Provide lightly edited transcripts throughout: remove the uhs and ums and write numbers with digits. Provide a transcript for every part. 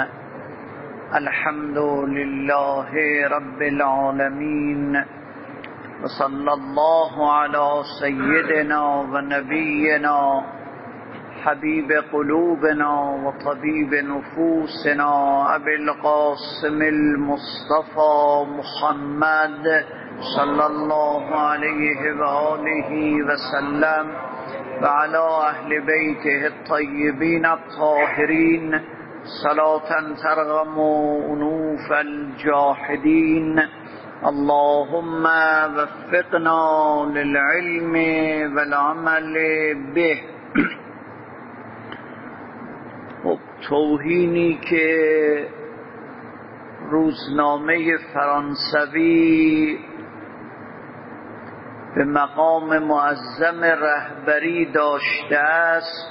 الحمد لله رب العالمين وصلى الله على سيدنا ونبينا حبيب قلوبنا وطبيب نفوسنا أبي القاسم المصطفى محمد صلى الله عليه وآله وسلم وعلى أهل بيته الطيبين الطاهرين صلاة ترغم أنوف الجاحدين. اللهم وفقنا للعلم والعمل به. توهینی که روزنامه فرانسوی به مقام معظم رهبری داشته است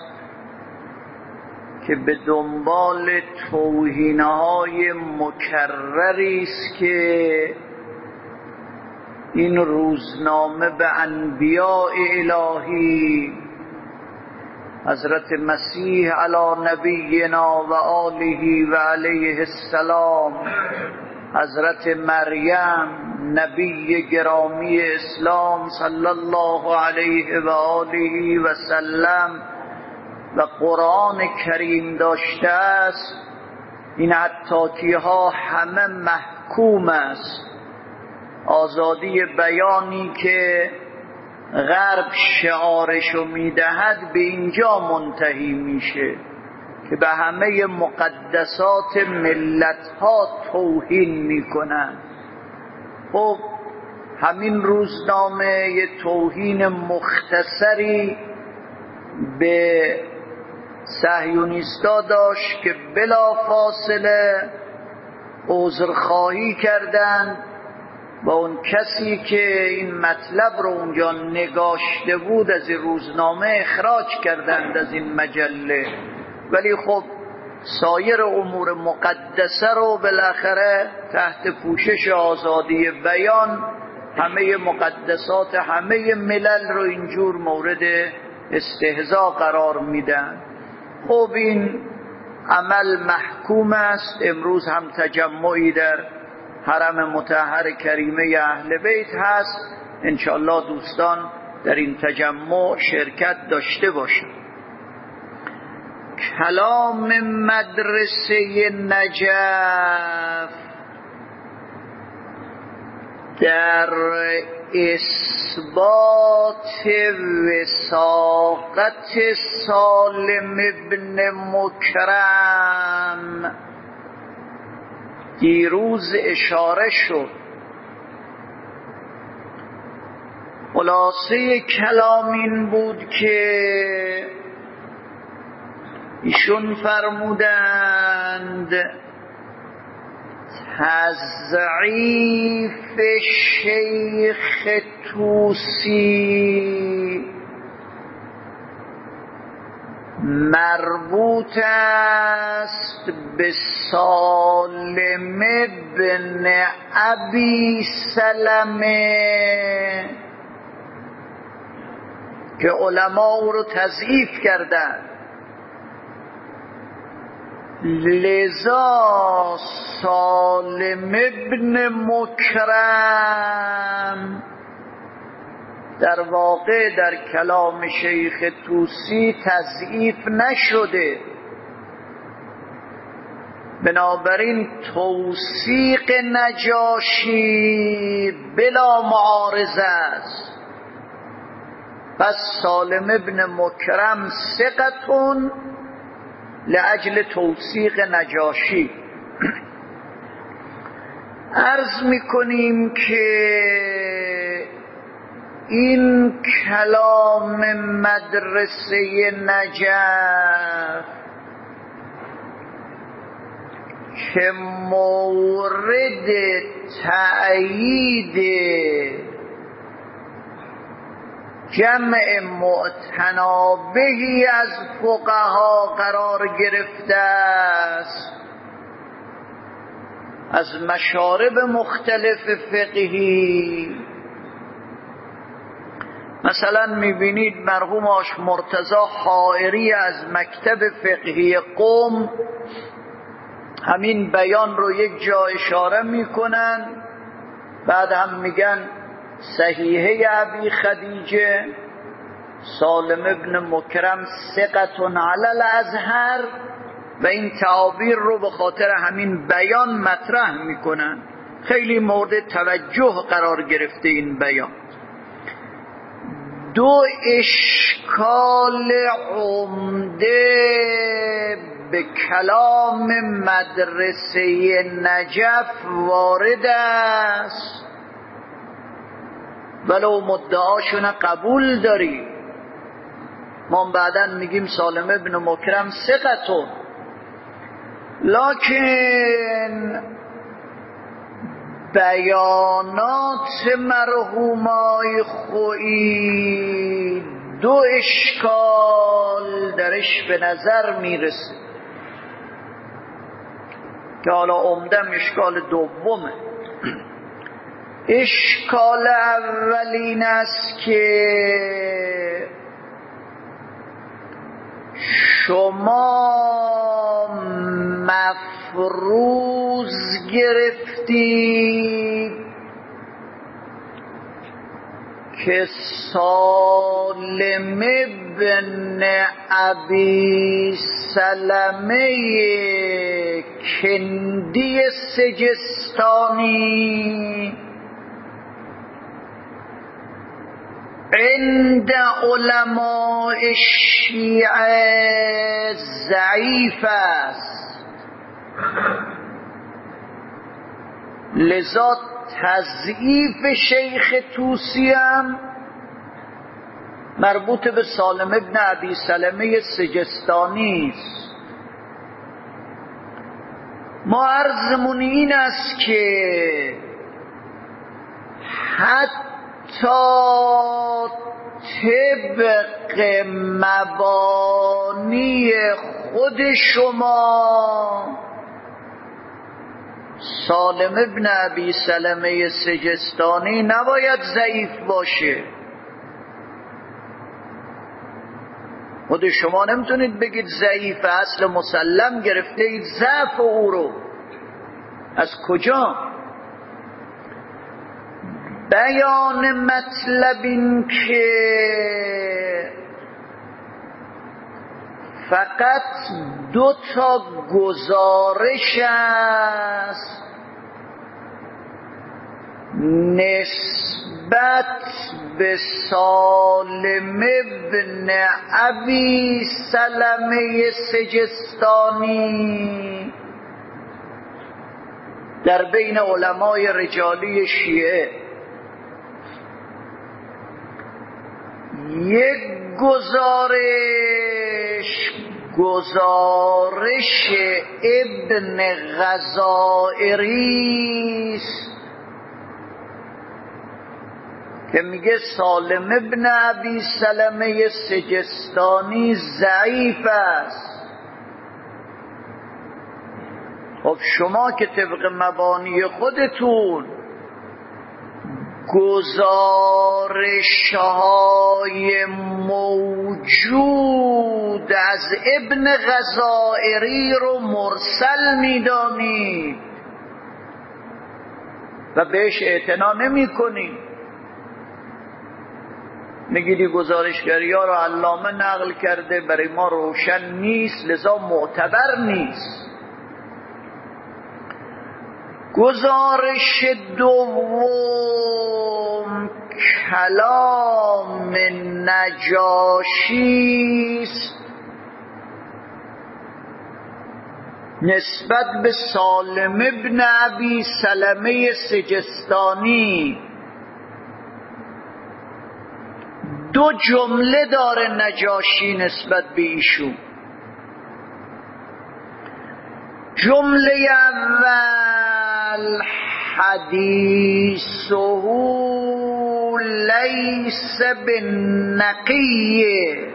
که به دنبال توهین‌های مکرری است که این روزنامه به انبیاء الهی حضرت مسیح علی نبینا و آله و علیه السلام، حضرت مریم نبی گرامی اسلام صلی الله علیه و آله و سلم و قرآن کریم داشته است، این اتاکی ها همه محکوم است. آزادی بیانی که غرب شعارشو میدهد به اینجا منتهی میشه که به همه مقدسات ملت ها توهین میکنن. خب همین روزنامه یه توهین مختصری به صهیونیستا داشت که بلا فاصله عذرخواهی کردند و اون کسی که این مطلب رو اونجا نگاشته بود از این روزنامه اخراج کردند از این مجله. ولی خب سایر امور مقدسه رو بالاخره تحت پوشش آزادی بیان همه مقدسات همه ملل رو اینجور مورد استهزاء قرار میدن. خب این عمل محکوم است. امروز هم تجمعی در حرم مطهر کریمه اهل بیت هست. انشاءالله دوستان در این تجمع شرکت داشته باشند. کلام مدرسه نجف در اثبات وثاقت سالم ابن مکرم دیروز اشاره شد. خلاصه کلام این بود که ایشون فرمودند تضعیف شیخ طوسی مربوط است به سالم بن ابی سلمه که علما او رو تضعیف کردند. لذا سالم ابن مکرم در واقع در کلام شیخ طوسی تضعیف نشده، بنابراین توثیق نجاشی بلا معارضه است. پس سالم ابن مکرم ثقتون لأجل توثیق نجاشی. عرض میکنیم که این کلام مدرسه نجف که مورد تأیید جمع معتنابهی از فقها قرار گرفته است، از مشارب مختلف فقهی. مثلا میبینید مرحوم آش مرتضی حائری از مکتب فقهی قم همین بیان رو یک جا اشاره میکنن، بعد هم میگن صحیحه ابی خدیجه سالم ابن مکرم ثقة علی الازهر، و این تعابیر رو به خاطر همین بیان مطرح میکنن. خیلی مورد توجه قرار گرفته این بیان. دو اشکال عمده به کلام مدرسه نجف وارد است، ولو مدعاشون قبول داری. ما بعداً میگیم سالم ابن مکرم ثقتون، لکن بیانات مرحومای خویی دو اشکال درش به نظر میرسه که حالا عمدم اشکال دومه. اشکال اولین است که شما مفروض گرفتید که سالم ابن ابی سلمه کندی سجستانی عند علماء شیعه ضعیف است، لذا تضعیف شیخ طوسی هم مربوط به سالم ابن ابی سلمه سجستانی است. ما عرضمون این است که حتی طبق مبانی خود شما سالم ابن ابی سلمه سجستانی نباید ضعیف باشه. خود شما نمیتونید بگید ضعیف، اصل مسلم گرفته اید ضعف او رو. از کجا؟ بیان مطلب این که فقط دو تا گزارش است نسبت به سالم ابن ابی سلمه سجستانی در بین علمای رجالی شیعه. یک گزارش ابن غزائری است که میگه سالم ابن ابی سلمه سجستانی ضعیف است. خب شما که طبق مبانی خودتون گزارش‌های موجود از ابن غزائری رو مرسل می‌دانید و بهش اعتنا نمی‌کنید، میگیدی گزارشگری ها رو علامه نقل کرده، برای ما روشن نیست لذا معتبر نیست. گزارش دوم کلام نجاشی است نسبت به سالم ابن ابی سلمه سجستانی. دو جمله داره نجاشی نسبت به ایشون. جمله اول حدیثه لیس بالنقیه،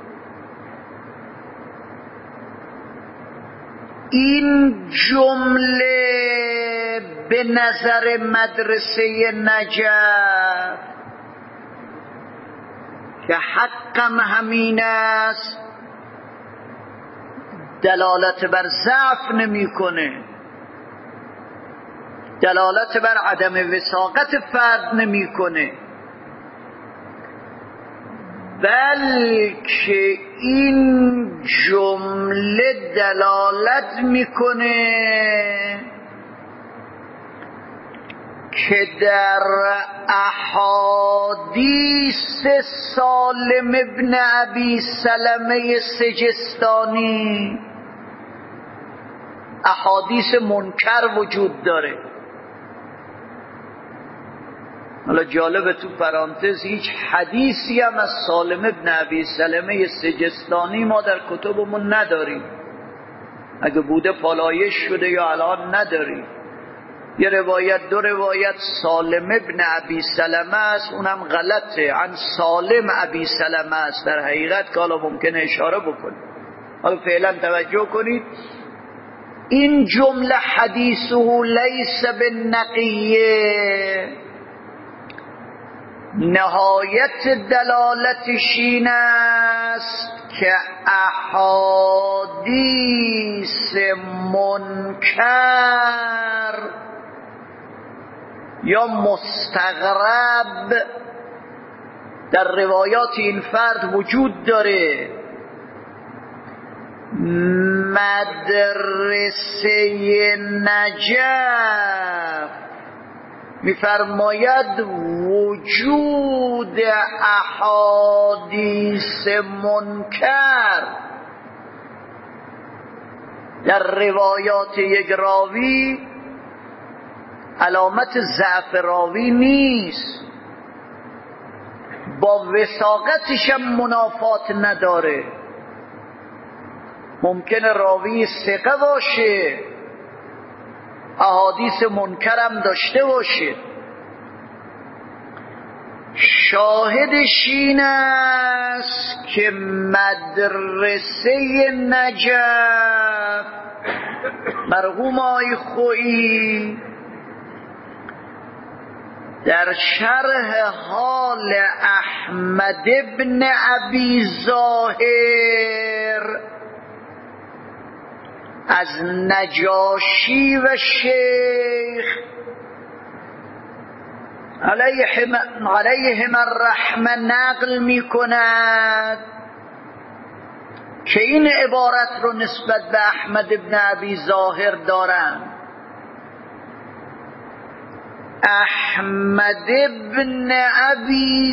این جمله به نظر مدرسه نجف که حقم همین است دلالت بر ضعف نمیکنه، دلالت بر عدم وثاقت فرد نمیکنه، بلکه این جمله دلالت میکنه که در احادیث سالم ابن ابی سلمه سجستانی احادیث منکر وجود داره. حالا جالبه تو پرانتز هیچ حدیثی هم از سالم ابن ابی سلمه سجستانی ما در کتبمون نداریم، اگه بوده پالایش شده یا الان نداریم. یه روایت دو روایت سالم ابن ابی سلمه است، اونم غلطه، عن سالم ابی سلمه است در حقیقت، که حالا ممکنه اشاره بکنید. حالا فعلا توجه کنید، این جمله حدیثه لیس بالنقیه، نهایت دلالتش این است که احادیث منکر یا مستغرب در روایات این فرد وجود داره. مدرسه نجف میفرماید وجود احادیث منکر در روایات یک راوی علامت ضعف راوی نیست، با وثاقتش هم منافات نداره. ممکنه راوی ثقه باشه، احادیث منکرم داشته باشه. شاهدش این است که مدرسه نجف مرحوم آقای خویی در شرح حال احمد ابن ابی ظاهر از نجاشی و شیخ علیهم الرحمه نقل می کند که این عبارت رو نسبت به احمد ابن ابی ظاهر دارند: احمد ابن ابی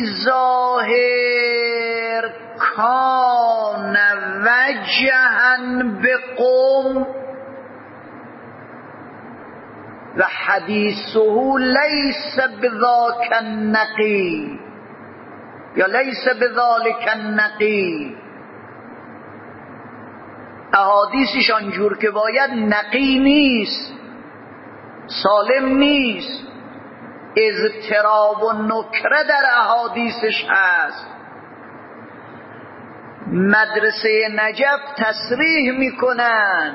ظاهر کان وجها بقوم و حدیثه لیس بذاک النقی یا لیس بذالک النقی، احادیثش آنجور که باید نقی نیست، سالم نیست، اضطراب و نکره در احادیثش هست. مدرسه نجف تصریح میکنن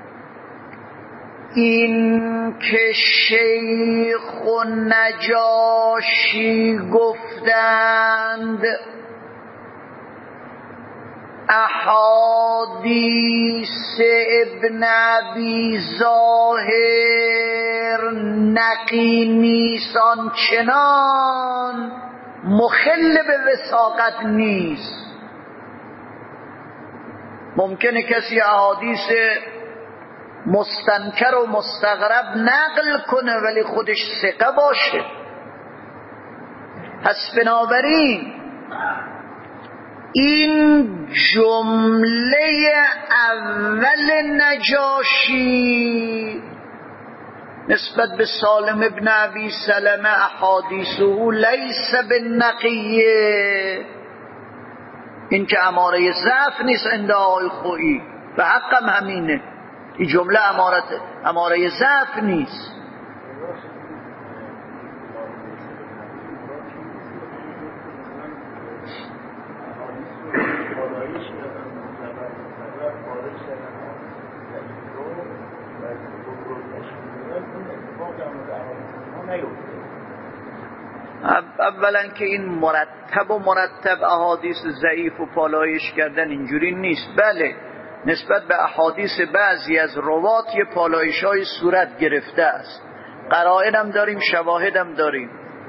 این که شیخ و نجاشی گفتند احادیث ابن ابی ظاهر نقی نیست، آنچنان مخل به وثاقت نیست. ممکنه کسی احادیث مستنکر و مستغرب نقل کنه ولی خودش ثقه باشه. پس بنابراین این جمله اول نجاشی نسبت به سالم ابن ابی سلمه احادیثه لیس بالنقیه، این که اماره ضعف نیست عند آقای خویی، به حقم همینه، این جمله اماره ضعف نیست. اولا که این مرتب احادیث ضعیف و پالایش کردن اینجوری نیست. بله نسبت به احادیث بعضی از روات یه پالایش‌های صورت گرفته است. قرائن هم داریم، شواهد هم داریم.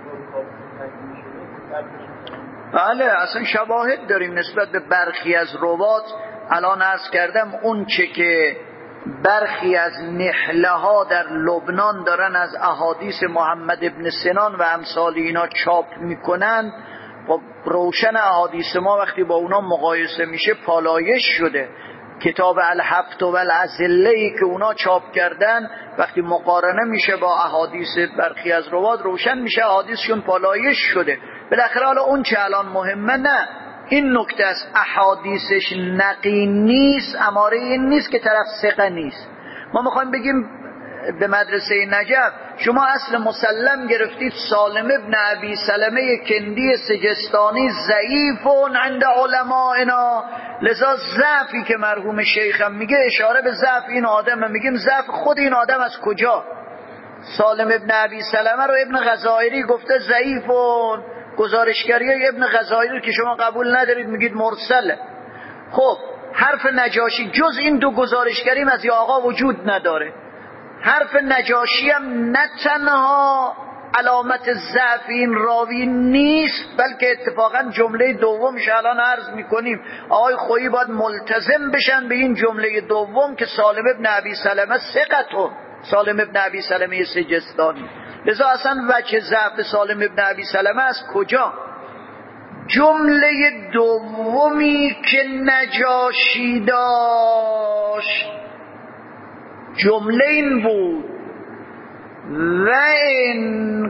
بله اصلا شواهد داریم نسبت به برخی از روات. الان عرض کردم اون چه که برخی از نحله ها در لبنان دارن از احادیث محمد ابن سنان و امثال اینا چاپ میکنن، خب روشن احادیث ما وقتی با اونا مقایسه میشه پالایش شده. کتاب الحفت و العزله‌ای که اونا چاپ کردن وقتی مقارنه میشه با احادیث برخی از روات روشن میشه احادیثشون پالایش شده. بالاخره حالا اون چه الان مهمه نه این نکته است، احادیثش نقی نیست اماره این نیست که طرف ثقه نیست. ما میخوایم بگیم به مدرسه نجف شما اصل مسلم گرفتید سالم ابن ابی سلمه کندی سجستانی ضعیفون عند علمائنا، لذا ضعفی که مرحوم شیخم میگه اشاره به ضعف این آدم، میگیم ضعف خود این آدم از کجا؟ سالم ابن ابی سلمه رو ابن غزائری گفته ضعیفون، گزارشگری ابن غزائری که شما قبول ندارید میگید مرسله. خب حرف نجاشی جز این دو گزارشگریم از یا آقا وجود نداره. حرف نجاشی هم نه تنها علامت ضعف این راوی نیست بلکه اتفاقا جمله دومش الان عرض میکنیم آقای خویی باید ملتزم بشن به این جمله دوم که سالم ابن ابی سلمه ثقتون، سالم ابن ابی سلمه سجستانی. لذا اصلا وجه ضعف سالم ابن ابی سلمه از کجا؟ جمله دومی که نجاشی داشت جمله این بود و ان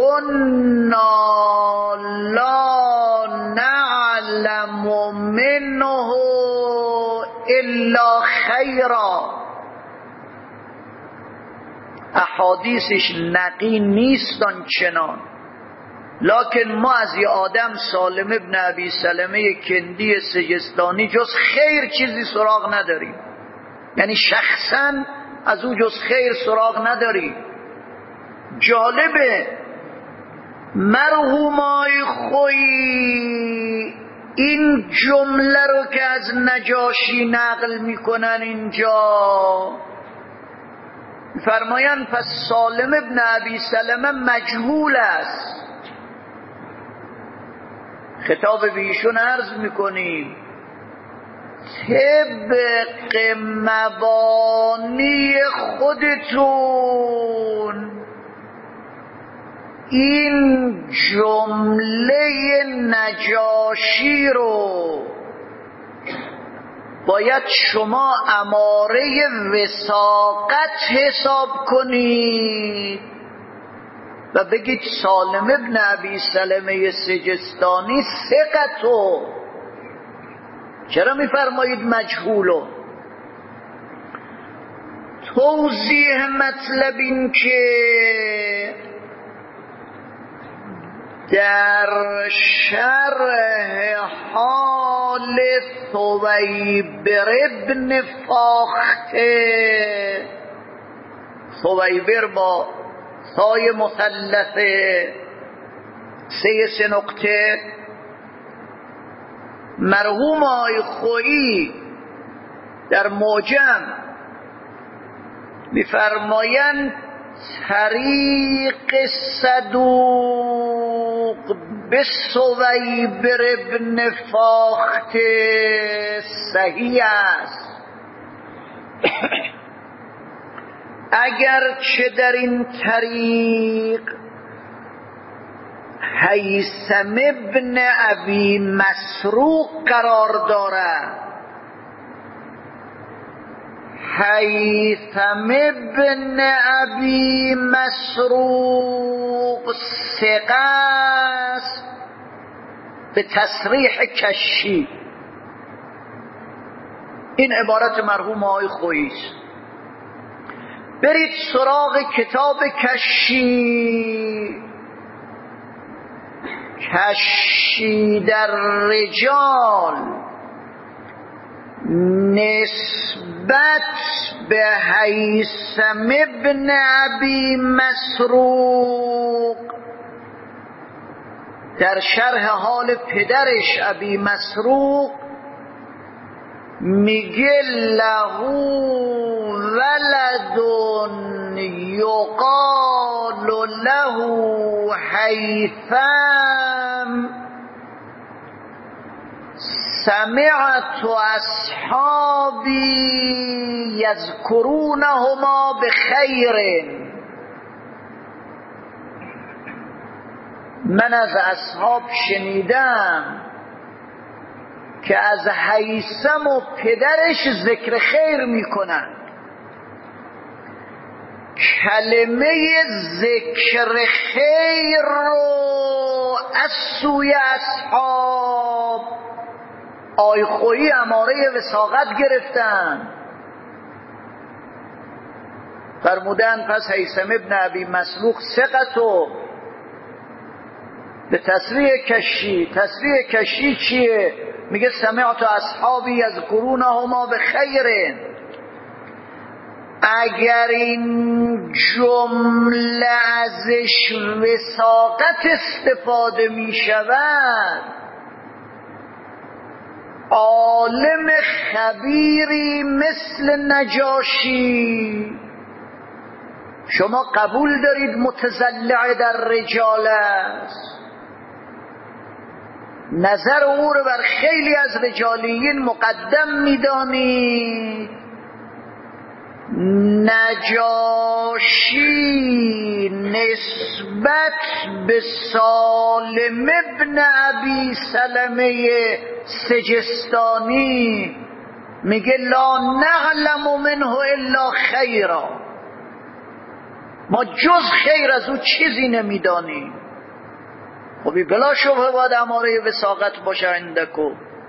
کنا لا نعلم منه الا خیرا. احادیثش نقی نیست آنچنان، لکن ما از یه آدم سالم ابن ابی سلمه کندی سجستانی جز خیر چیزی سراغ نداریم، یعنی شخصا از او جز خیر سراغ نداریم. جالبه مرحومای خویی این جمله رو که از نجاشی نقل میکنن اینجا فرماین پس سالم ابن ابی سلمه مجهول است. خطاب به ایشون عرض میکنیم طبق مبانی خودتون این جمله نجاشی رو باید شما اماره وثاقت حساب کنید و بگید سالم ابن ابی سلمه سجستانی ثقتو. چرا میفرمایید مجهولو؟ توضیح مطلب این که در شرح حال ثویبر ابن فاخته، ثویبر با ثای مثلثه 3 نقطه، مرحوم آقای خویی در معجم می‌فرمایند طریق صدوق به ثویبر ابن فاخته صحیح است، اگرچه در این طریق هیثم ابن ابی مسروق قرار دارد. هیثم ابن ابی مسروق ثقه است به تصریح کشی. این عبارت مرحوم آقای خویی است. برید سراغ کتاب کشی. کشی در رجال نسبت به هیثم ابن ابی مسروق در شرح حال پدرش ابی مسروق میگه له ولد یقال له هیثم سمعت اصحابی یذکرونهما بخیر. من از اصحاب شنیدم که از هیثم و پدرش ذکر خیر میکنن. کلمه ذکر خیر رو از سوی اصحاب آی خویی اماره وثاقت گرفتن. فرمودن پس هیثم ابن ابی مسلوق ثقتو به تصریح کشی چیه؟ میگه سمعت اصحابی یذکرونهما بخیر. اگر این جمله ازش وثاقت استفاده میشود، عالم خبیری مثل نجاشی شما قبول دارید متزلع در رجال است، نظر او رو بر خیلی از رجالیین مقدم میدانید. نجاشی نسبت به سالم ابن ابی سلمه سجستانی میگه لا نعلم منه الا خیرا، ما جز خیر از او چیزی نمیدانیم. خبی بلا شبه باید اماره وثاقت باشه اندکو.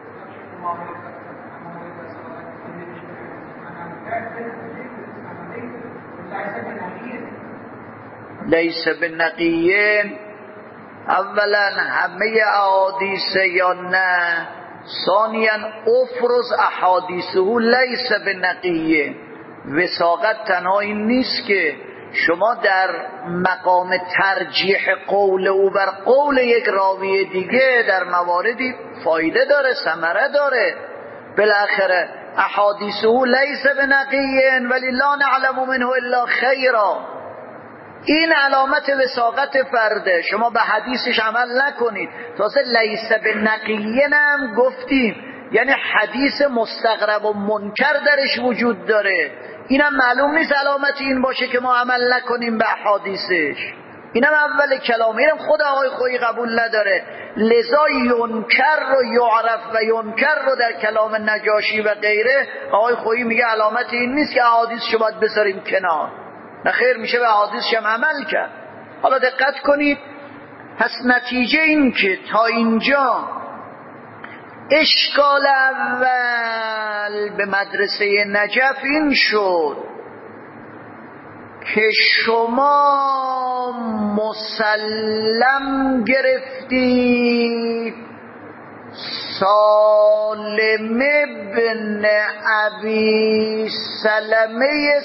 لیس بنقیین، اولا همه احادیث یا نه، ثانیا افرز احادیثه لیس بنقیین. وثاقت تنها این نیست که شما در مقام ترجیح قول او بر قول یک راوی دیگه در مواردی فایده داره، ثمره داره. بالاخره احادیثه لیس بنقیین ولی لا نعلم منه الا خیرا. این علامت وثاقت فرده. شما به حدیثش عمل نکنید. تازه لیس بنقیین هم گفتیم یعنی حدیث مستغرب و منکر درش وجود داره. اینم معلوم نیست علامت این باشه که ما عمل نکنیم به حدیثش. اینم اول کلام، اینم خود آقای خویی قبول نداره. لذا ینکر رو یعرف و ینکر رو در کلام نجاشی و غیره آقای خویی میگه علامت این نیست که احادیث باید بذاریم کنار، نه خیر میشه به احادیثش هم عمل کرد. حالا دقت کنید. پس نتیجه این که تا اینجا اشکال اول به مدرسه نجف این شد که شما مسلم گرفتید سالم ابن ابی سلمه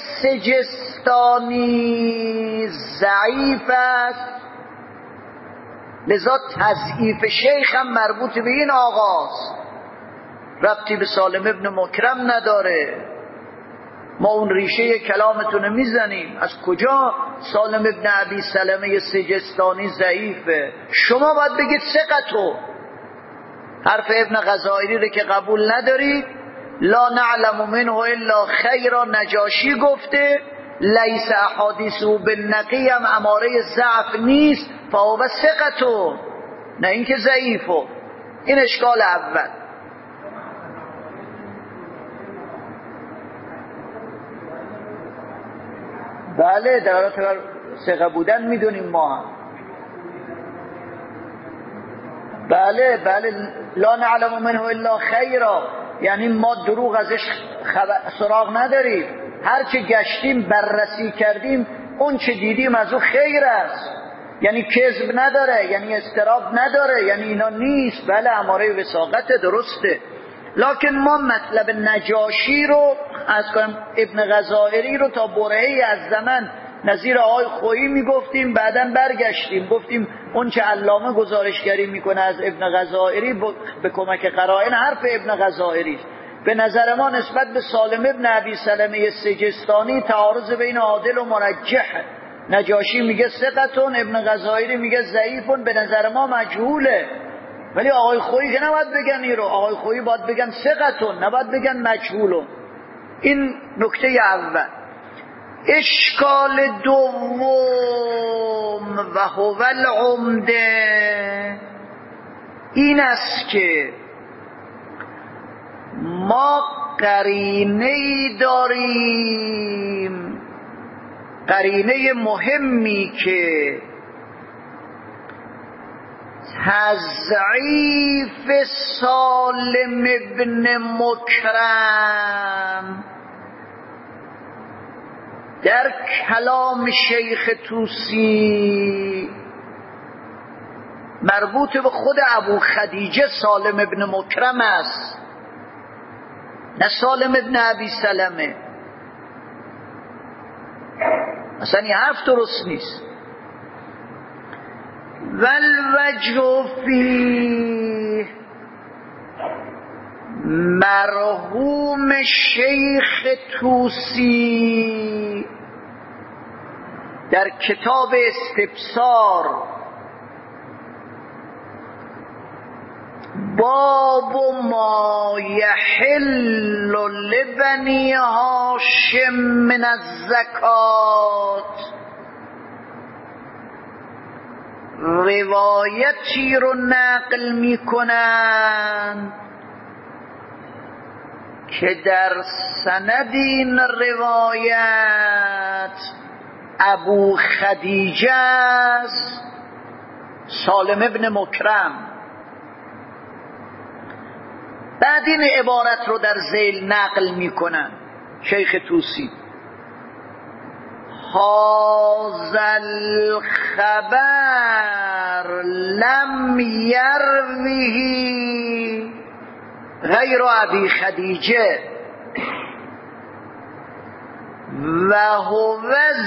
سجستانی ضعیف است، لذا تضعیف شیخ هم مربوط به این آقاست، ربطی به سالم ابن مکرم نداره. ما اون ریشه کلامتون میزنیم. از کجا سالم ابن ابی سلمه سجستانی ضعیفه؟ شما باید بگید ثقتو. حرف ابن غزائری رو که قبول ندارید، لا نعلم منه الا خیرا نجاشی گفته، لیس احادیثه بالنقی هم اماره ضعف نیست، فهو ثقتو، نه اینکه ضعیفو. این اشکال اول. بله دلالت بر ثقه بودن میدونیم ما هم. بله لا نعلم منه الا خیرا، یعنی ما دروغ ازش سراغ نداریم، هر چه گشتیم بررسی کردیم اون چه دیدیم از او خیر است، یعنی کذب نداره، یعنی استراب نداره، یعنی اینا نیست. بله اماره وثاقت درسته، لکن ما مطلب نجاشی رو از کنم ابن غزائری رو تا برهه‌ای از زمان نظیر آقای خویی میگفتیم، بعدن برگشتیم گفتیم اون چه علامه گزارشگری میکنه از ابن غزائری به کمک قرائن حرف ابن غزائری، به نظر ما نسبت به سالم ابن ابی سلمه سجستانی تعارض بین عادل و مرجحه. نجاشی میگه ثقتون، ابن غزائری میگه ضعیفون، به نظر ما مجهوله. ولی آقای خویی که نباید بگن این رو، آقای خویی باید بگن ثقتون، نباید بگن مجهولون. این نکته اول. اشکال دوم و هو العمده این است که ما قرینه‌ای داریم، قرینه مهمی که تضعیف سالم ابن مکرم در کلام شیخ طوسی مربوط به خود ابو خدیجه سالم ابن مکرم است، نه سالم ابن ابی سلمه. اصلا این حرف درست نیست. والوجه فی مرحوم شیخ طوسی در کتاب استبصار باب ما یحل لبنی هاشم من الزکات روایتی رو نقل میکنن که در سند این روایت ابو خدیجه است، سالم ابن مکرم. بعد این عبارت رو در ذیل نقل میکنن شیخ طوسی: هذا الخبر لم يروه غیر ابی خدیجه و هو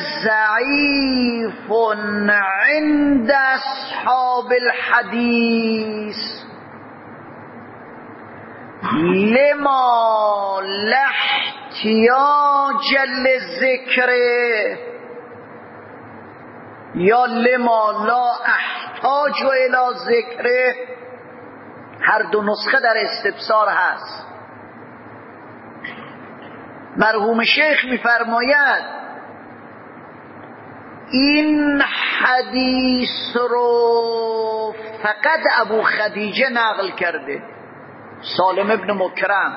ضعیف عند اصحاب الحدیث لما لا احتیاج لذکره یا لما لا احتاج الی ذکره. هر دو نسخه در استبصار هست. مرحوم شیخ میفرماید این حدیث رو فقط ابو خدیجه نقل کرده، سالم ابن مکرم،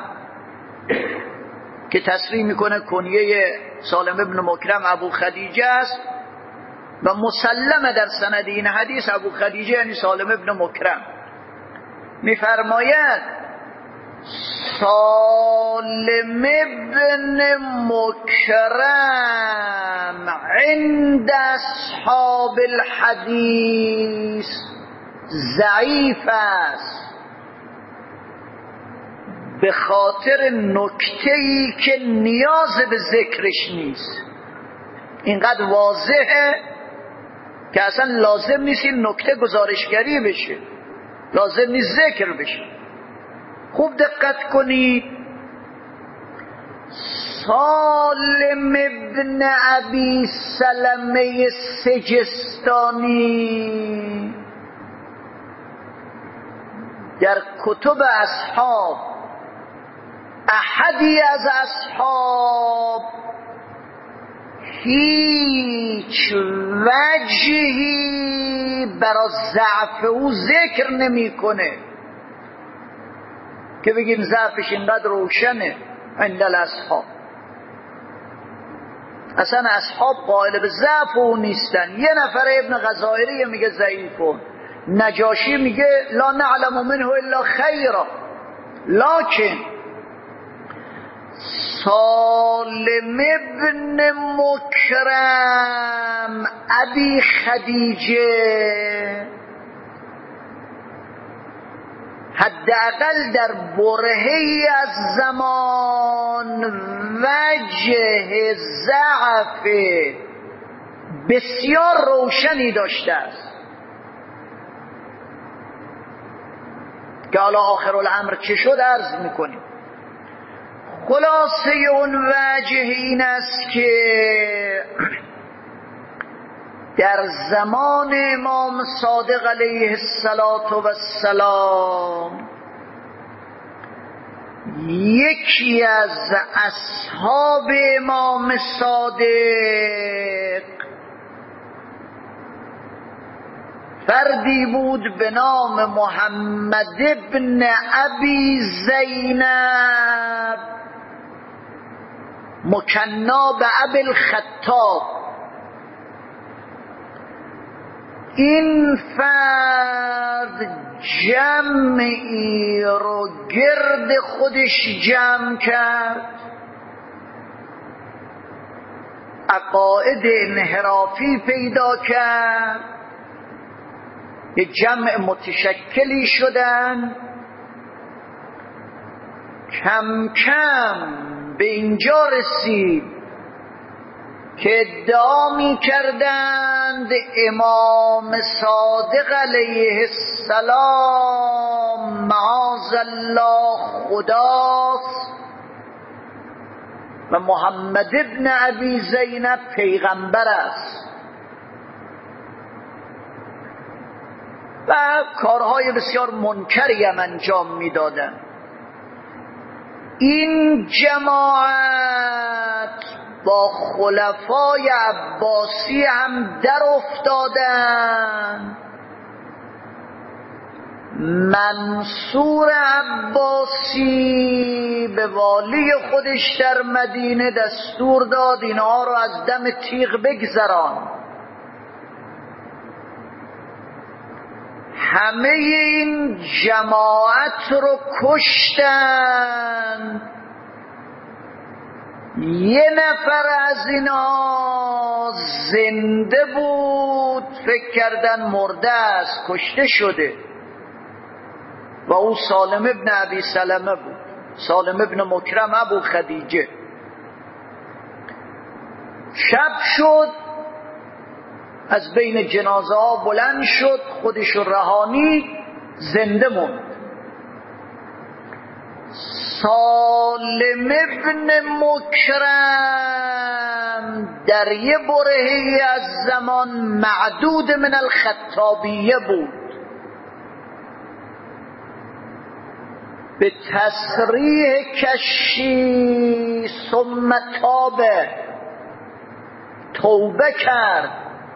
که تصریح میکنه کنیه سالم ابن مکرم ابو خدیجه است و مسلمه در سند این حدیث ابو خدیجه یعنی سالم ابن مکرم. میفرماید سالم ابن مکرم عند اصحاب الحدیث ضعیف است به خاطر نکته‌ای که نیاز به ذکرش نیست. اینقدر واضحه که اصلا لازم نیست این نکته گزارشگری بشه، لازم نیست ذکر بشه. خوب دقت کنید. سالم ابن ابی سلمه سجستانی در کتب اصحاب احدی از اصحاب هیچ وجهی برای ضعف او ذکر نمیکنه که بگیم ضعفش اینقدر روشنه عند الاصحاب. اصلا اصحاب قائل به ضعف او نیستن. یه نفر ابن غزائری میگه ضعیفون، نجاشی میگه لا نعلم منه الا خیرا. لکن سالم ابن مکرم ابی خدیجه حداقل در برهه‌ای از زمان وجه ضعف بسیار روشنی داشته است که حالا آخر الامر چه شد عرض میکنیم. خلاصه اون وجه این است که در زمان امام صادق علیه السلام یکی از اصحاب امام صادق فردی بود به نام محمد ابن ابی زینب مکنا به ابی الخطاب. این فرد جمعی رو گرد خودش جمع کرد، عقاید انحرافی پیدا کرد، یه جمع متشکلی شدن، کم کم به اینجا رسید که ادعا می کردند امام صادق علیه السلام معاذ الله خداست و محمد ابن ابی زینب پیغمبر است و کارهای بسیار منکری هم انجام می دادند. این جماعت با خلفای عباسی هم در افتادند. منصور عباسی به والی خودش در مدینه دستور داد اینها رو از دم تیغ بگذران. همه این جماعت رو کشتن. یه نفر از اینا زنده بود، فکر کردن مرده است، کشته شده و او سالم ابن ابی سلمه بود، سالم ابن مکرم ابو خدیجه. شب شد، از بین جنازه ها بلند شد، خودشو رهانید، زنده موند. سالم ابن مکرم در یه برهه‌ای از زمان معدود من الخطابیه بود. به تصریح کشی ثم توبه کرد،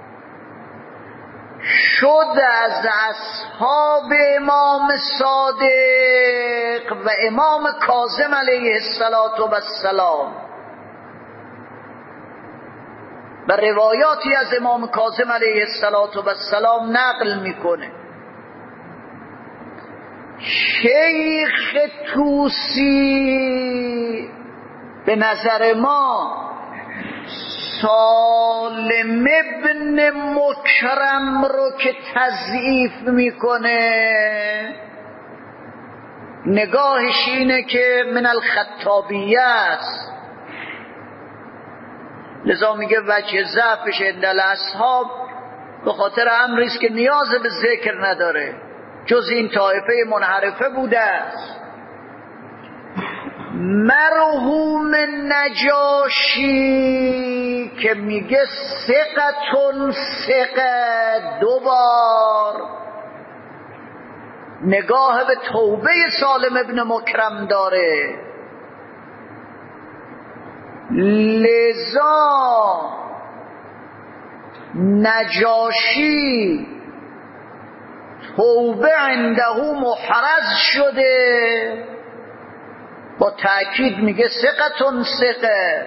شد از اصحاب امام صادق و امام کاظم علیه السلام و روایاتی از امام کاظم علیه السلام نقل میکنه. شیخ طوسی به نظر ما سالم ابن مکرم رو که تضعیف میکنه، نگاهش اینه که من الخطابیه است، لذا میگه وجه ضعفش عند الاصحاب به خاطر امری است که نیاز به ذکر نداره، جز این طایفه منحرفه بوده است. مرحوم نجاشی که میگه ثقتون ثقه، دوبار نگاه به توبه سالم ابن مکرم داره، لذا نجاشی توبه عنده محرز شده، با تأکید میگه ثقتون ثقه.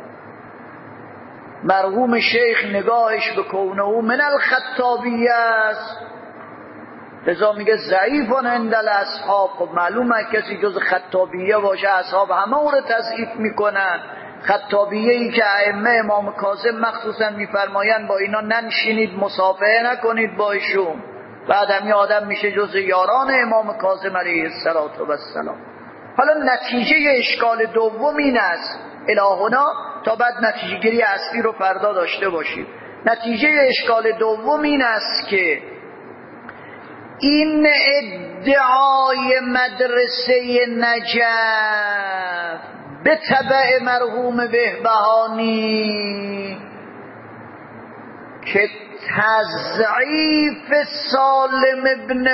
مرحوم شیخ نگاهش به کونه من الخطابیه است، لذا میگه ضعیفون عند الاصحاب. خب معلومه کسی جز خطابیه باشه اصحاب همه او رو تضعیف میکنن. خطابیه ای که ائمه امام کاظم مخصوصا میفرماین با اینا ننشینید، مصافحه نکنید با ایشون، بعد همین آدم میشه جز یاران امام کاظم علیه السلام. حالا نتیجه اشکال دوم این است، الهنا تا بعد نتیجه گیری اصلی رو فردا داشته باشید. نتیجه اشکال دوم این است که این ادعای مدرسه نجف به تبع مرحوم بهبهانی که تضعیف سالم ابن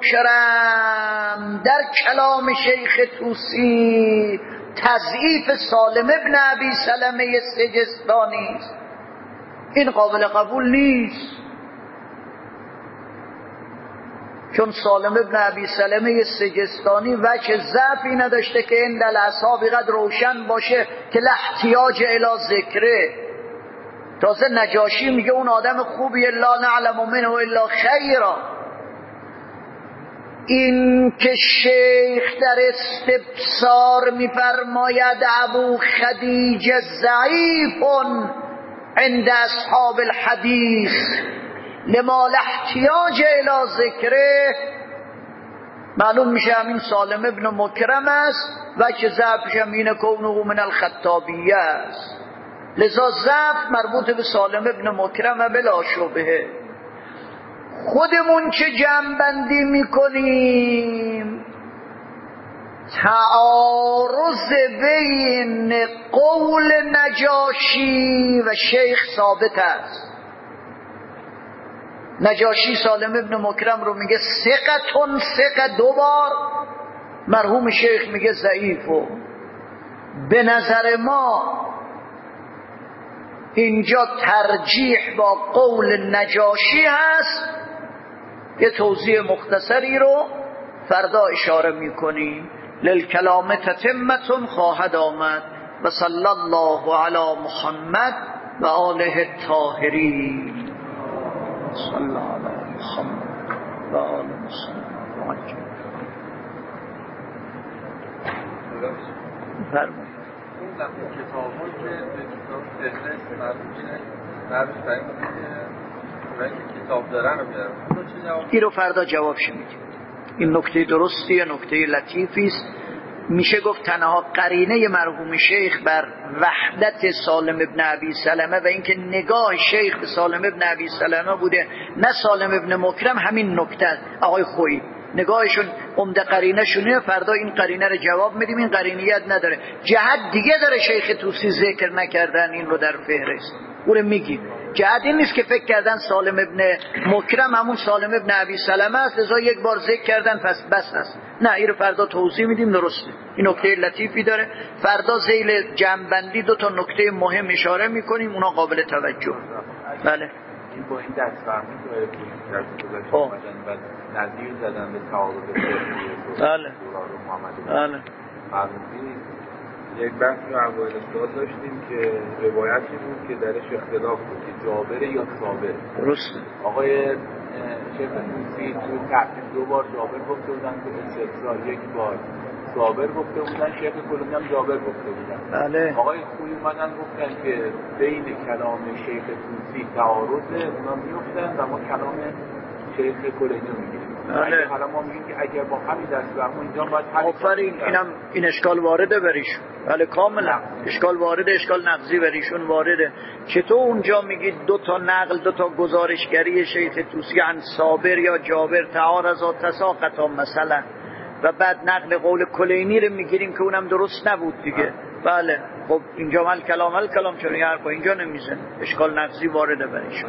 مکرم در کلام شیخ طوسی تضعیف سالم ابن ابی سلمه سجستانی است. این قابل قبول نیست، چون سالم ابن ابی سلمه سجستانی وجه ضعفی نداشته که این دل اصحاب قد روشن باشه که لاحتیاج الی ذکره. تازه نجاشی میگه اون آدم خوبی لا نعلم منه الا خیرا. این که شیخ در استبصار میفرماید ابو خدیجه ضعیف عند اصحاب الحدیث لما احتیاج الی ذکره، معلوم میشه همین سالم ابن مکرم است و که ضعفش هم اینه کونه من الخطابیه است. لذا ضعف مربوط به سالم ابن مکرم و بلا شبهه. خودمون چه جمع‌بندی میکنیم؟ تعارض بین قول نجاشی و شیخ ثابت است. نجاشی سالم ابن مکرم رو میگه ثقتون ثقه 2 بار، مرحوم شیخ میگه ضعیفو. به نظر ما اینجا ترجیح با قول نجاشی هست. یه توضیح مختصری رو فردا اشاره میکنیم. للکلام تتمتون خواهد آمد. و صلی الله علی محمد و آله الطاهرین. صلی الله علی محمد و آله محمد. فرمایید. کتاب‌هایی که به کتاب فهرست مربوطه بعدش برای کتاب دارن رو بیارم. این رو فردا جوابش میدیم. این نکته درستیه، نکته لطیفی است. میشه گفت تنها قرینه مرحوم شیخ بر وحدت سالم ابن ابی سلمه و اینکه نگاه شیخ به سالم ابن ابی سلمه بوده نه سالم ابن مکرم، همین نکته آقای خویی نگاهشون عمده قرینه شونه. فردا این قرینه رو جواب میدیم. این قرینیت نداره، جهت دیگه داره شیخ طوسی ذکر نکردن این رو در فهرست، اون رو میگیم. جهت این نیست که فکر کردن سالم ابن مکرم همون سالم ابن ابی سلمه است لذا یک بار ذکر کردن پس بس است. نه، این رو فردا توضیح میدیم. درسته، این نکته لطیفی داره. فردا ذیل جمع‌بندی 2 تا نکته مهم اشاره میکنیم، اونا قابل توجه. بله، این با این دست فرمی داره که اومدن و نظیر زدن به تعارض بله بله. یک بحثی رو اول سال داشتیم که روایتی بود که درش اختلاف بود که جابر یا صابر. درسته. آقای شیخ طوسی تو تحقیق 2 بار جابر گفته بودن، تو استفسار 1 بار صابر گفته بودن، شیخ کلونی هم جابر گفته بودن. بله. آقای خویی اومدن گفتن که بین کلام شیخ طوسی تعارضه، اونا میفتن و ما کلام شیخ کلینی رو میگیریم. بله. حالا ما میگیم که اگر با همین دست برمون اینجا باید آفرین، این اشکال وارده بریشون. بله کاملا اشکال وارده، اشکال نقضی بریشون وارده. چطور اونجا میگید 2 تا نقل 2 تا گزارشگری شیخ طوسی عن صابر یا جابر تعارضا تساقطا مثلا و بعد نقل قول کلینی رو میگیریم که اونم درست نبود دیگه. بله خب اینجا مال کلام چون یه حرفا اینجا نمیزن، اشکال نقضی وارده بریشون.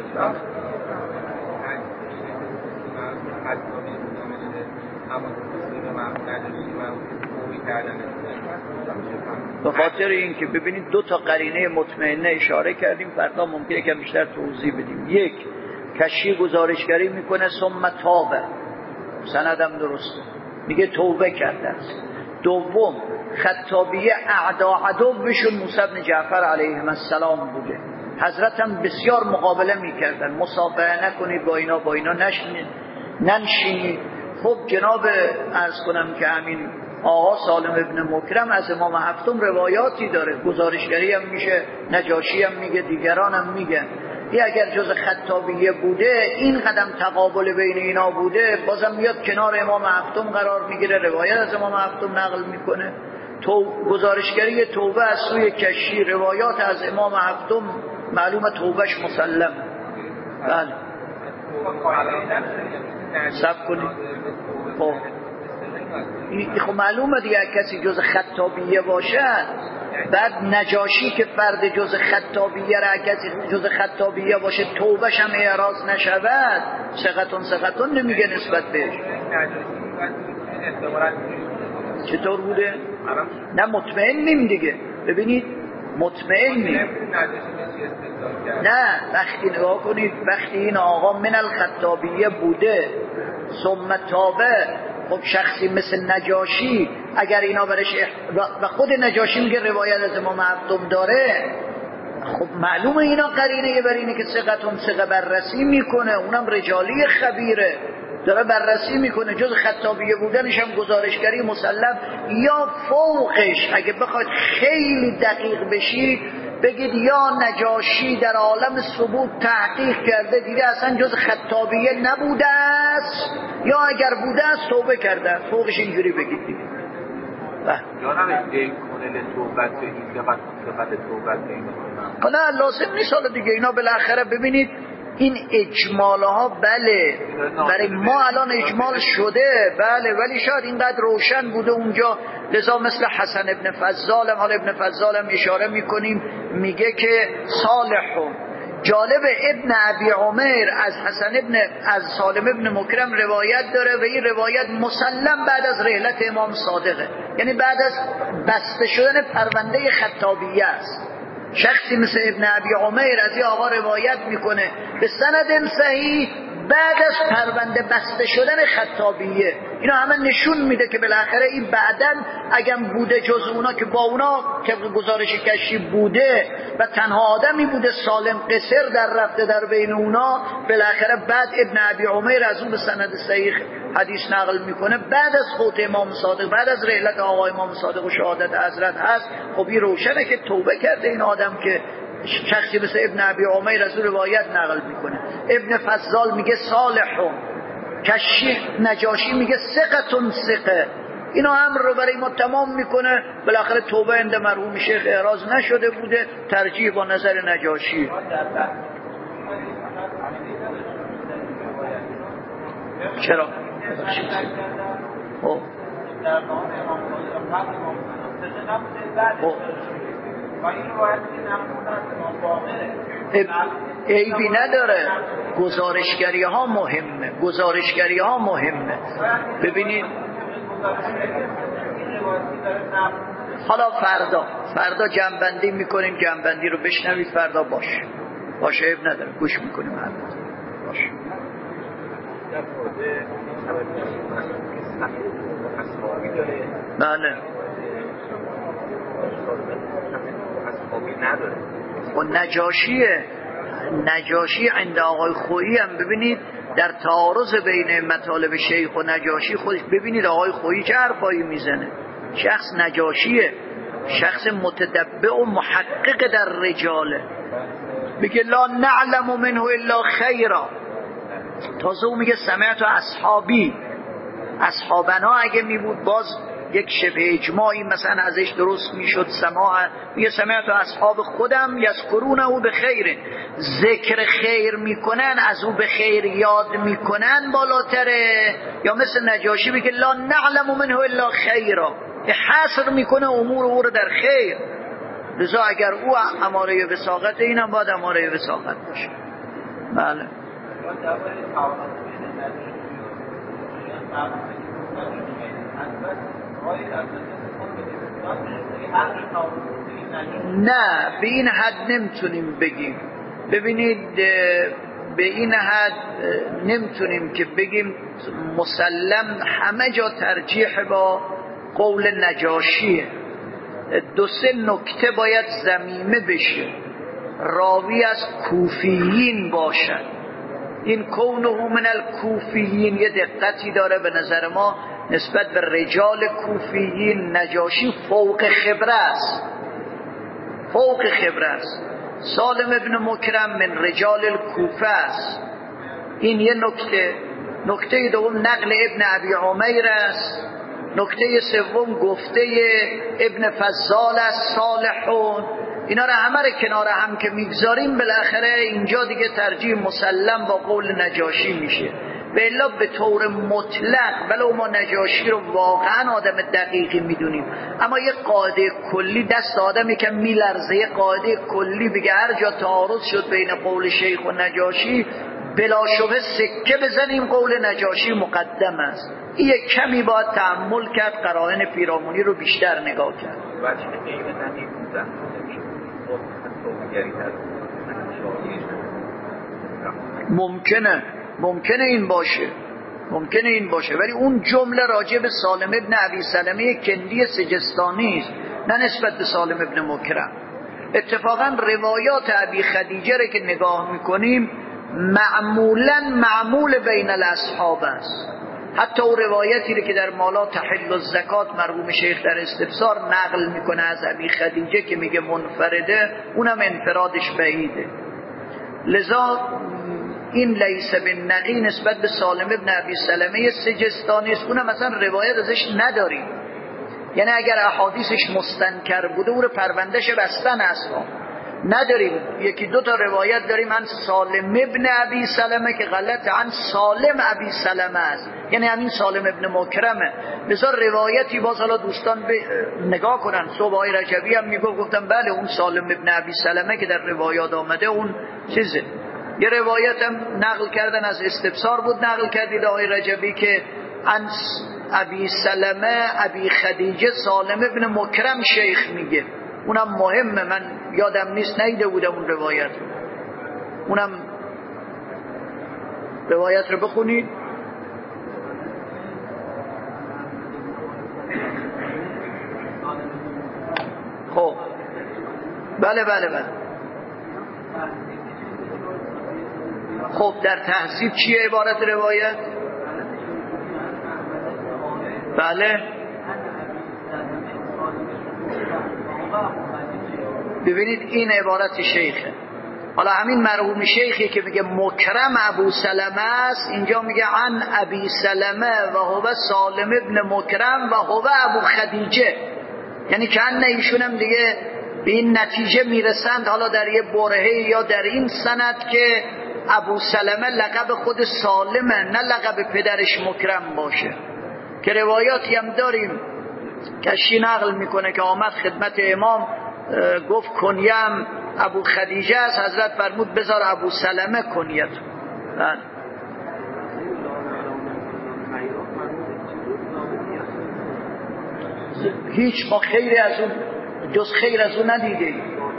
به خاطر این که ببینید 2 تا قرینه مطمئنه اشاره کردیم، فردا ممکنه که بیشتر توضیح بدیم. 1 کشی گزارشگری میکنه ثم تابه، سندم درسته، میگه توبه کرده است. 2 خطابیه عدوشون موسی بن جعفر علیه السلام بوده. حضرت هم بسیار مقابله میکردن، مصافحه نکنید با اینا ننشینید. خب جناب عرض کنم که همین آقا سالم ابن مکرم از امام هفتم روایاتی داره، گزارشگری هم میشه، نجاشی هم میگه، دیگران هم میگن. اگر جز خطابیه بوده، این قدم تقابل بین اینا بوده، بازم میاد کنار امام هفتم قرار میگیره، روایت از امام هفتم نقل میکنه. گزارشگری توبه از سوی کشی، روایات از امام هفتم، معلومه توبهش مسلم. بله صبر کنید. خب خب معلومه دیگه کسی جز خطابیه باشد، بعد نجاشی که فرد جز خطابیه را کسی جز خطابیه باشه توبهش هم اعراض نشود، ثقتون نمیگه نسبت بهش. چطور بوده؟ نه مطمئنیم دیگه. ببینید مطمئنیم. نه وقتی نگاه کنید، وقتی این آقا من الخطابیه بوده ثم تابه، خب شخصی مثل نجاشی اگر اینا برش و خود نجاشی میگه روایت از امام هفتم داره، خب معلومه اینا قرینه بر اینه که ثقه بررسی میکنه، اونم رجالی خبیره داره بررسی میکنه، جز خطابیه بودنش هم گزارشگری مسلم یا فوقش. اگه بخواید خیلی دقیق بشی بگید یا نجاشی در عالم ثبوت تحقیق کرده دیگه اصلا جز خطابیه نبوده است، یا اگر بوده است توبه کرده، فوقش اینجوری بگید دیگه. نه لازم نیست. حالا دیگه اینا بالاخره ببینید این اجمال ها بله برای ما الان اجمال شده بله، ولی شاید اینقدر روشن بوده اونجا، لذا مثل حسن ابن فضال، حالا ابن فضال هم اشاره میکنیم میگه که صالحون. جالب ابن ابی عمر از سالم ابن مکرم روایت داره و این روایت مسلم بعد از رحلت امام صادقه، یعنی بعد از بسته شدن پرونده خطابیه است. شخصی مثل ابن ابی عمر از این آقا روایت میکنه به سند صحیح بعد از پرونده بسته شدن خطابیه. اینا همه نشون میده که بالاخره این بعدن اگر بوده جز اونا که با اونا که گزارش کشی بوده و تنها آدمی بوده سالم قصر در رفته در بین اونا، بالاخره بعد ابن ابی عمر از اون به سند صحیح حدیث نقل میکنه بعد از فوت امام صادق، بعد از رحلت آقای امام صادق و شهادت حضرت هست. خب این روشنه که توبه کرده این آدم که شخصی مثل ابن ابی عمر از روایت نقل میکنه. ابن فضال میگه صالحون، کشی نجاشی میگه ثقه. اینا امر رو برای ما تمام میکنه. بالاخره توبه عند مرحوم شیخ اعراض نشده بوده، ترجیح با نظر نجاشی. چرا؟ عیبی نداره، گزارشگری ها مهمه. ببینید حالا فردا جنبندی میکنیم، جنبندی رو بشنوید فردا باشه عیب نداره، گوش میکنیم حرف باشه. بله و نجاشی عند آقای خویی هم ببینید در تعارض بین مطالب شیخ و نجاشی خودش ببینید آقای خویی چه حرفایی میزنه. شخص نجاشیه، شخص متتبع و محقق در رجاله، میگه لا نعلم منه الا خیرا. تازه او میگه سمعت اصحابنا اگه میبود باز یک شبه اجماعی مثلا ازش درست میشد. میگه سمعت اصحاب خودم یذکرونه او به خیر، ذکر خیر میکنن از او به خیر یاد میکنن بالاتره. یا مثل نجاشی میگه لا نعلم منه الا خیرا، حصر میکنه امور او رو در خیر. لذا اگر او اماره وساقت اینم باید اماره وساقت باشه. بله نه به این حد نمیتونیم بگیم. ببینید به این حد نمیتونیم که بگیم مسلم همه جا ترجیح با قول نجاشیه. 2-3 نکته باید ضمیمه بشه. راوی از کوفیین باشد، این کونه من الکوفیین یه دقتی داره به نظر ما نسبت به رجال کوفیین. نجاشی فوق خبره است. سالم ابن مکرم من رجال الکوفه است. این یه نکته دوم نقل ابن ابی عمر است. نکته سوم گفته ابن فضال است صالحون. اینا رو همه رو کنار هم که میگذاریم بالاخره اینجا دیگه ترجیح مسلم با قول نجاشی میشه. و الا به طور مطلق ولو ما نجاشی رو واقعا آدم دقیقی میدونیم، اما یه قاعده کلی دست آدمی که میلرزه، یه قاعده کلی بگه هر جا تعارض شد بین قول شیخ و نجاشی بلا شبه سکه بزنیم قول نجاشی مقدم است. این یک کمی باید تأمل کرد، قرائن پیرامونی رو بیشتر نگاه کرد. ممکنه این باشه، ولی اون جمله راجع به سالم ابن ابی سلمه کندی سجستانی است، نه نسبت به سالم ابن مکرم. اتفاقا روایات ابی خدیجه رو که نگاه میکنیم معمول بین الاصحاب است. حتی اون روایتی که در مالا تحل الزکات مرحوم شیخ در استفسار نقل میکنه از ابی خدیجه که میگه منفرده، اونم انفرادش بعیده. لذا این لیس بالنقی نسبت به سالم ابن ابی سلمه سجستانی است، اونم مثلا روایت ازش نداریم. یعنی اگر احادیثش مستنکر بوده او رو پروندهش بستن اصلا نداریم. یکی دو تا روایت داریم عن سالم ابن ابی سلمه که غلط، عن سالم ابی سلمه است، یعنی همین سالم ابن مکرمه. بذار روایتی باز حالا دوستان نگاه کنن. صبح آقای رجبی هم گفتم بله اون سالم ابن ابی سلمه که در روایات آمده اون چیزه. یه روایت هم نقل کردن از استفسار بود، نقل کردید آقای رجبی که عن ابی سلمه ابی خدیجه سالم ابن مکرم شیخ میگه، اونم مهمه، من یادم نیست نیده بودم اون روایت رو. اونم روایت رو بخونید. خب بله خب در تهذیب چیه عبارت روایت؟ بله ببینید این عبارت شیخه. حالا همین مرحوم شیخی که میگه مکرم ابو سلمه است، اینجا میگه عن ابی سلمه و هو سالم ابن مکرم و هو ابو خدیجه، یعنی که ایشون هم دیگه به این نتیجه میرسند حالا در یه برهه یا در این سند که ابو سلمه لقب خود سالمه نه لقب پدرش مکرم باشه. که روایاتی هم داریم کشی نقل میکنه که آمد خدمت امام گفت کنیم ابو خدیجه است، حضرت فرمود بذار ابو سلمه کنیت. هیچ ما خیلی از اون جز خیر از اون ندیده.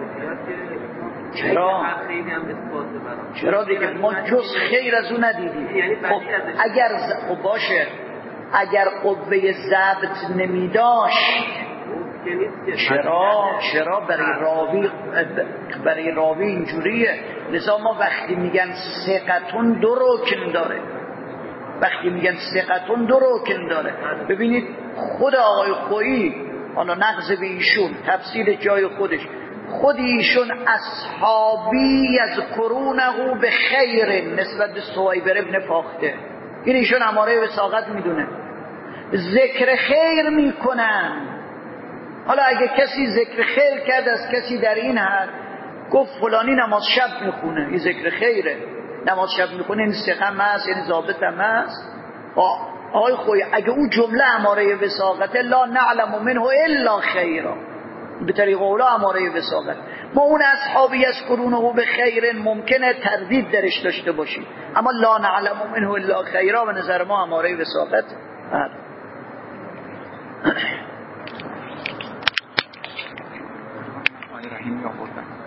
چرا دیگه ما جز خیر از اون ندیدیم. خب اگر خب باشه اگر قوه ضبط نمیداشت چرا برای راوی اینجوریه. لذا ما وقتی میگن ثقتون دو رکن داره، ببینید خود آقای خویی حالا نقض به ایشون تفسیر جای خودش، خود ایشون اصحابی یذکرونه به خیر نسبت به سویبر ابن فاخته، این ایشون اماره وثاقت میدونه، ذکر خیر میکنن. حالا اگه کسی ذکر خیر کرد از کسی در این حد گفت فلانی نماز شب میخونه، این ذکر خیره، نماز شب میخونه، این ثقه هم هست، یعنی ضابط هم هست. آقای خوی اگه اون جمله اماره وثاقت لا نعلم منه الا خیرا، به طریق اولا اماره وثاقت، ما اون اصحابی از قرونه به خیر ممکنه تردید درش داشته باشیم، اما لا نعلم منه الا خیرا به نظر ما اماره وثاقت. رحیمی آوردن